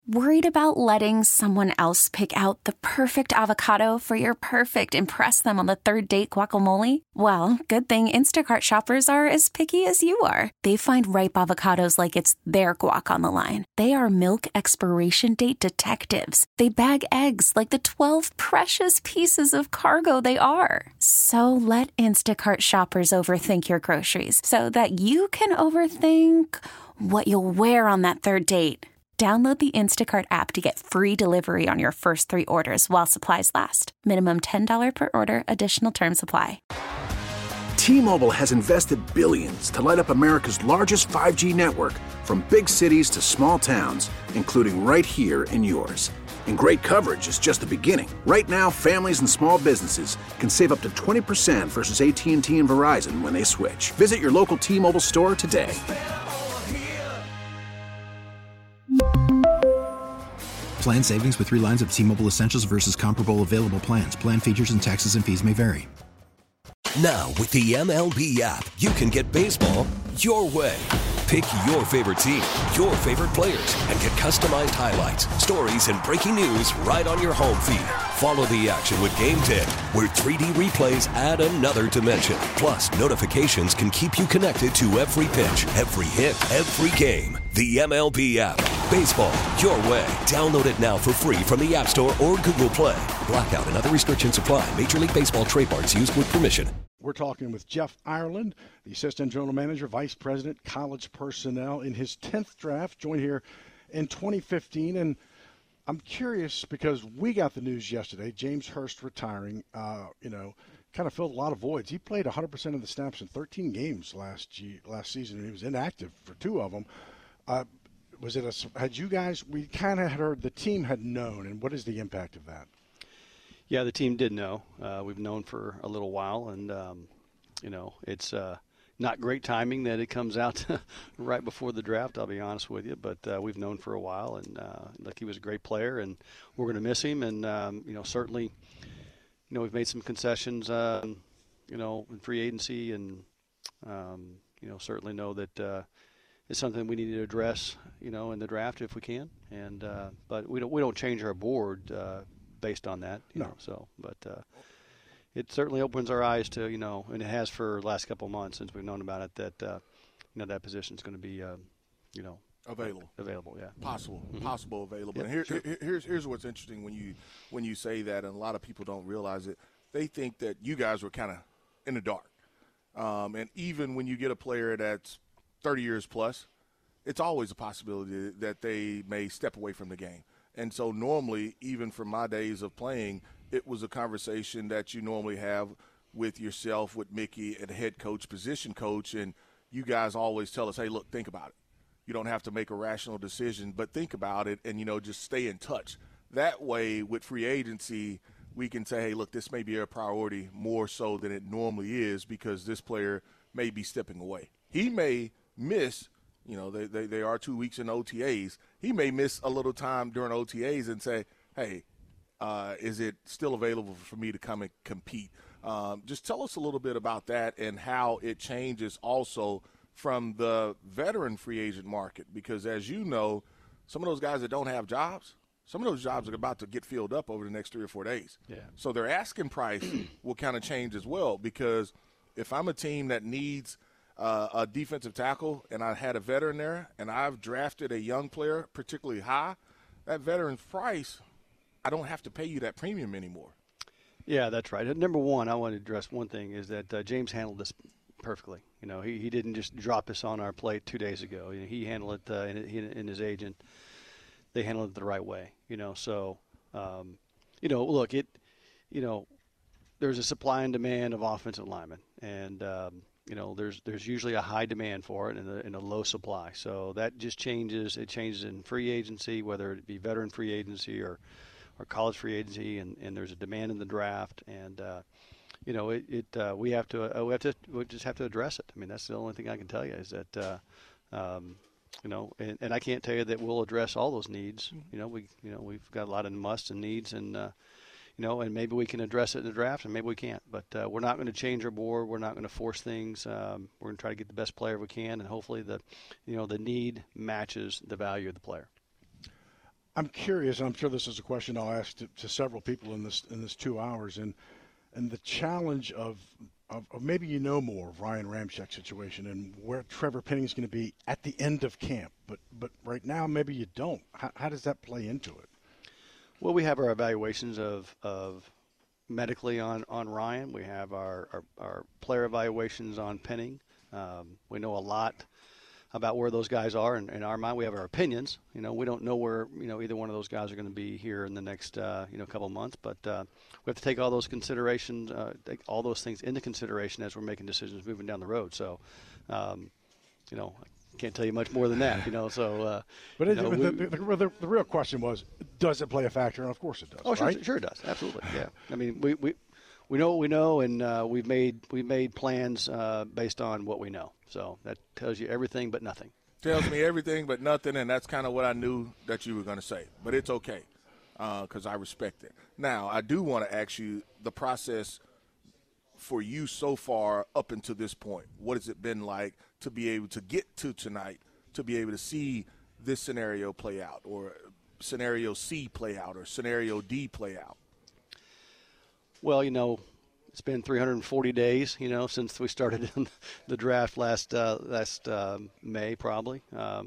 Worried about letting someone else pick out the perfect avocado for your perfect impress them on the third date guacamole? Well, good thing Instacart shoppers are as picky as you are. They find ripe avocados like it's their guac on the line. They are milk expiration date detectives. They bag eggs like the 12 precious pieces of cargo they are. So let Instacart shoppers overthink your groceries so that you can overthink what you'll wear on that third date. Download the Instacart app to get free delivery on your first 3 orders while supplies last. Minimum $10 per order. Additional terms apply. T-Mobile has invested billions to light up America's largest 5G network, from big cities to small towns, including right here in yours. And great coverage is just the beginning. Right now, families and small businesses can save up to 20% versus AT&T and Verizon when they switch. Visit your local T-Mobile store today. Plan savings with 3 lines of T-Mobile Essentials versus comparable available plans. Plan features and taxes and fees may vary. Now, with the MLB app, you can get baseball your way. Pick your favorite team, your favorite players, and get customized highlights, stories, and breaking news right on your home feed. Follow the action with Game Day, where 3D replays add another dimension. Plus, notifications can keep you connected to every pitch, every hit, every game. The MLB app. Baseball your way. Download it now for free from the App Store or Google Play. Blackout and other restrictions apply. Major League Baseball trademarks used with permission. We're talking with Jeff Ireland, the Assistant General Manager, Vice President, College Personnel, in his 10th draft, joined here in 2015. And I'm curious because we got the news yesterday, James Hurst retiring, kind of filled a lot of voids. He played 100% of the snaps in 13 games last season. He was inactive for 2 of them. We kind of heard the team had known, and what is the impact of that? Yeah, the team did know. We've known for a little while, and, it's not great timing that it comes out right before the draft, I'll be honest with you, but we've known for a while, and he was a great player, and we're going to miss him, and, certainly, we've made some concessions, in free agency, and, certainly know that it's something we need to address, in the draft if we can, and but we don't change our board based on that, you know. So, but it certainly opens our eyes to, and it has for the last couple of months since we've known about it, that that position is going to be, available, yeah, possible available. Yep, And here's what's interesting when you say that, and a lot of people don't realize it. They think that you guys were kind of in the dark, and even when you get a player that's 30 years plus, it's always a possibility that they may step away from the game. And so normally, even from my days of playing, it was a conversation that you normally have with yourself, with Mickey, and head coach, position coach, and you guys always tell us, hey, look, think about it. You don't have to make a rational decision, but think about it and, just stay in touch. That way, with free agency, we can say, hey, look, this may be a priority more so than it normally is because this player may be stepping away. He may miss, they are 2 weeks in OTAs. He may miss a little time during OTAs and say, hey, is it still available for me to come and compete? Just tell us a little bit about that and how it changes also from the veteran free agent market, because as you know, some of those guys that don't have jobs, some of those jobs are about to get filled up over the next 3 or 4 days. Yeah. So their asking price will kind of change as well, because if I'm a team that needs a defensive tackle and I had a veteran there and I've drafted a young player particularly high, that veteran's price, I don't have to pay you that premium anymore. Yeah, that's right. Number one, I want to address one thing is that James handled this perfectly. He didn't just drop this on our plate 2 days ago. He handled it, and his agent, they handled it the right way. So, look, there's a supply and demand of offensive linemen, and there's usually a high demand for it and a low supply. So that just changes. It changes in free agency, whether it be veteran free agency or college free agency, and there's a demand in the draft, and we just have to address it. I mean, that's the only thing I can tell you is that and I can't tell you that we'll address all those needs. We've got a lot of musts and needs, and and maybe we can address it in the draft, and maybe we can't. But we're not going to change our board. We're not going to force things. We're going to try to get the best player we can, and hopefully the need matches the value of the player. I'm curious, and I'm sure this is a question I'll ask to several people in this 2 hours, and the challenge of maybe you know more of Ryan Ramczyk's situation and where Trevor Penning is going to be at the end of camp, but right now maybe you don't. How does that play into it? Well, we have our evaluations of medically on Ryan. We have our player evaluations on Penning. We know a lot about where those guys are in our mind. We have our opinions. We don't know where either one of those guys are going to be here in the next couple of months, but we have to take all those considerations, take all those things into consideration as we're making decisions moving down the road. So, I can't tell you much more than that. So. But the real question was, does it play a factor? And of course it does. Oh, right? Sure it does. Absolutely. Yeah. I mean, we know what we know, and we've made plans based on what we know. So that tells you everything but nothing. Tells me everything but nothing, and that's kind of what I knew that you were going to say. But it's okay because I respect it. Now, I do want to ask you the process for you so far up until this point. What has it been like to be able to get to tonight, to be able to see this scenario play out, or scenario C play out, or scenario D play out? Well, it's been 340 days, since we started the draft last May, probably.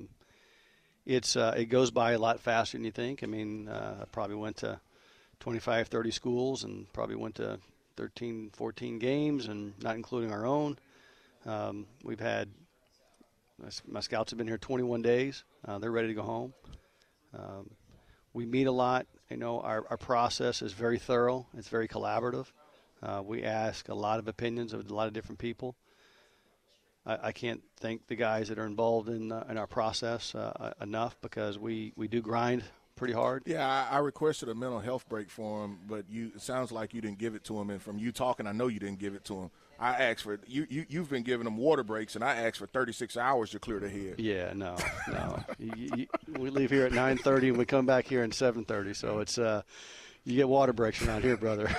It goes by a lot faster than you think. I mean, I probably went to 25, 30 schools and probably went to 13, 14 games, and not including our own. We've had my scouts have been here 21 days. They're ready to go home. We meet a lot. Our process is very thorough. It's very collaborative. We ask a lot of opinions of a lot of different people. I can't thank the guys that are involved in our process enough, because we do grind pretty hard. Yeah, I requested a mental health break for him, but it sounds like you didn't give it to him. And from you talking, I know you didn't give it to him. I asked for you've been giving him water breaks, and I asked for 36 hours to clear the head. Yeah, no. We leave here at 9:30 and we come back here at 7:30. So it's you get water breaks around here, brother.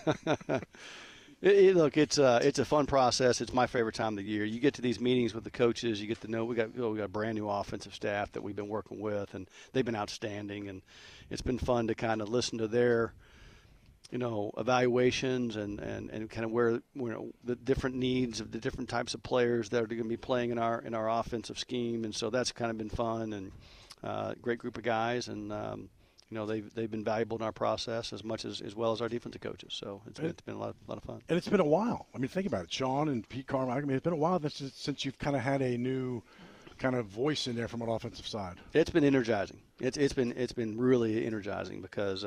Look, it's a fun process. It's my favorite time of the year. You get to these meetings with the coaches. You get to know we got a brand new offensive staff that we've been working with, and they've been outstanding. And it's been fun to kind of listen to their evaluations and kind of where the different needs of the different types of players that are going to be playing in our offensive scheme. And so that's kind of been fun, and great group of guys, and they've been valuable in our process as much as well as our defensive coaches. So it's been a lot of fun. And it's been a while. I mean, think about it, Sean and Pete Carmichael. I mean, it's been a while since you've kind of had a new kind of voice in there from an offensive side. It's been energizing. It's been really energizing because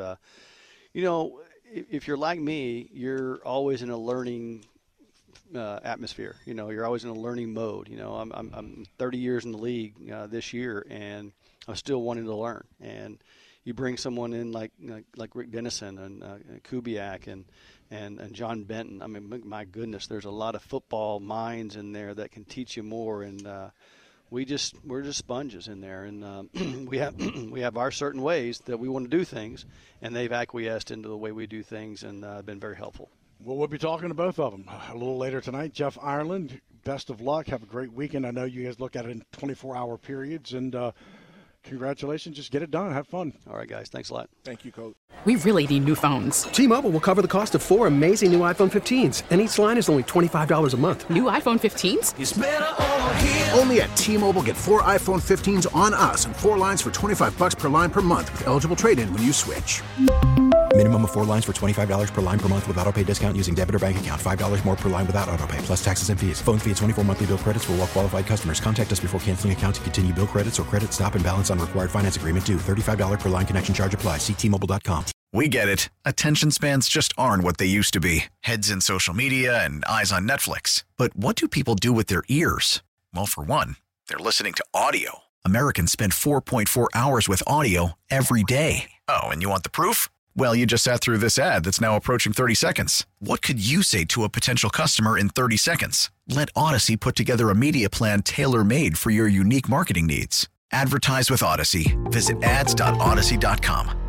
if you're like me, you're always in a learning atmosphere. You're always in a learning mode. I'm 30 years in the league this year, and I'm still wanting to learn. And you bring someone in like Rick Dennison and Kubiak and John Benton. I mean, my goodness, there's a lot of football minds in there that can teach you more. And we're just sponges in there, and we have our certain ways that we want to do things, and they've acquiesced into the way we do things, and been very helpful. Well, we'll be talking to both of them a little later tonight. Jeff Ireland, best of luck. Have a great weekend. I know you guys look at it in 24-hour periods, and congratulations. Just get it done. Have fun. All right, guys. Thanks a lot. Thank you, Coach. We really need new phones. T-Mobile will cover the cost of 4 amazing new iPhone 15s, and each line is only $25 a month. New iPhone 15s? It's better over here. Only at T-Mobile, get 4 iPhone 15s on us and 4 lines for $25 per line per month with eligible trade-in when you switch. Minimum of 4 lines for $25 per line per month with autopay discount using debit or bank account. $5 more per line without autopay, plus taxes and fees. Phone fee at 24 monthly bill credits for well-qualified customers. Contact us before canceling account to continue bill credits or credit stop and balance on required finance agreement due. $35 per line connection charge applies. See T-Mobile.com. We get it. Attention spans just aren't what they used to be. Heads in social media and eyes on Netflix. But what do people do with their ears? Well, for one, they're listening to audio. Americans spend 4.4 hours with audio every day. Oh, and you want the proof? Well, you just sat through this ad that's now approaching 30 seconds. What could you say to a potential customer in 30 seconds? Let Odyssey put together a media plan tailor-made for your unique marketing needs. Advertise with Odyssey. Visit ads.odyssey.com.